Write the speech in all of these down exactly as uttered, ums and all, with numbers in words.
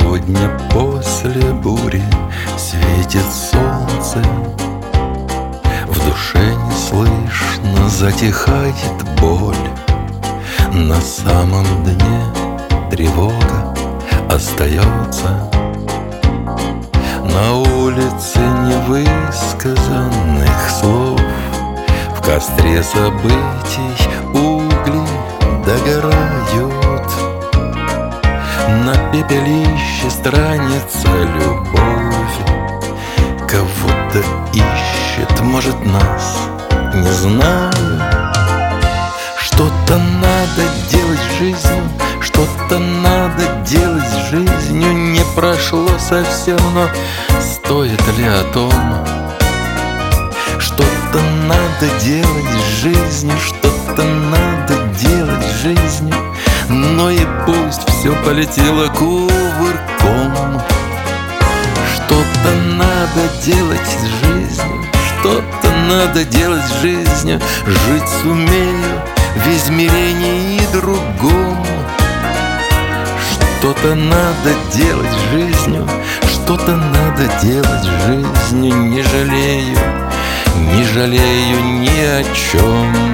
Сегодня после бури светит солнце, в душе не слышно затихает боль. На самом дне тревога остается. На улице невысказанных слов, в костре событий угли догорают. На пепелище странится любовь, кого-то ищет, может, нас, не знаю. Что-то надо делать с жизнью, что-то надо делать с жизнью. Не прошло совсем, но стоит ли о том? Что-то надо делать с жизнью, что-то надо делать с жизнью. Но и пусть все полетело кувырком. Что-то надо делать с жизнью, что-то надо делать с жизнью. Жить сумею в измерении другом. Что-то надо делать с жизнью, что-то надо делать с жизнью. Не жалею, не жалею ни о чем.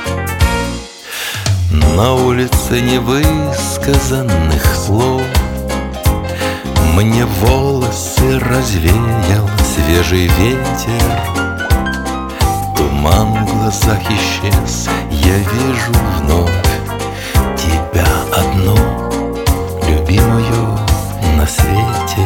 На улице невысказанных слов мне волосы развеял свежий ветер. Туман в глазах исчез, я вижу вновь тебя одну, любимую на свете.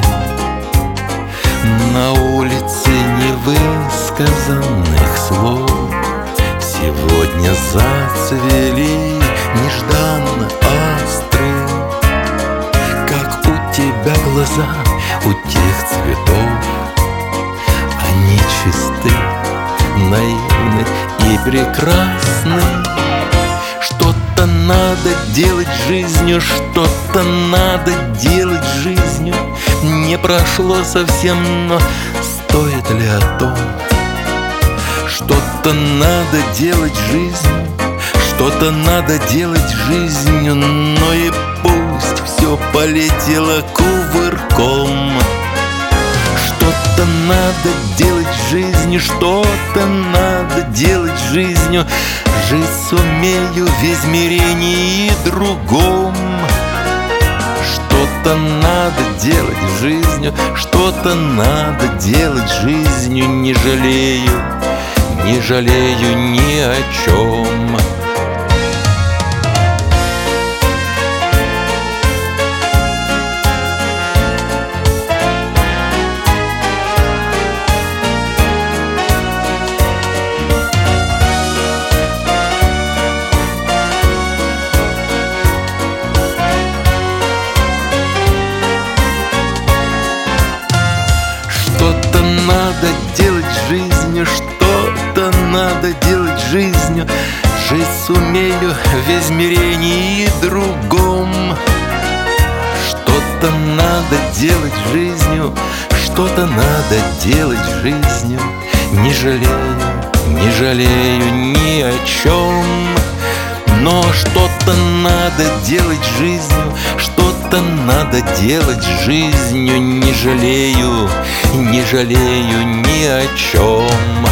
На улице невысказанных слов сегодня зацвели нежданно острые, как у тебя глаза, у тех цветов. Они чисты, наивны и прекрасны. Что-то надо делать с жизнью, что-то надо делать с жизнью. Не прошло совсем, но стоит ли о том? Что-то надо делать с жизнью, что-то надо делать с жизнью. Но и пусть все полетело кувырком. Что-то надо делать с жизнью, что-то надо делать с жизнью. Жить сумею в измерении другом. Что-то надо делать с жизнью, что-то надо делать с жизнью. Не жалею, не жалею ни о чем. Что-то надо делать с жизнью, что-то надо делать с жизнью. Жить сумею в измерении другом. Что-то надо делать с жизнью, что-то надо делать с жизнью. Не жалею, не жалею ни о чем. Но что-то надо делать с жизнью, что-то надо делать с жизнью. Не жалею, не жалею ни о чем.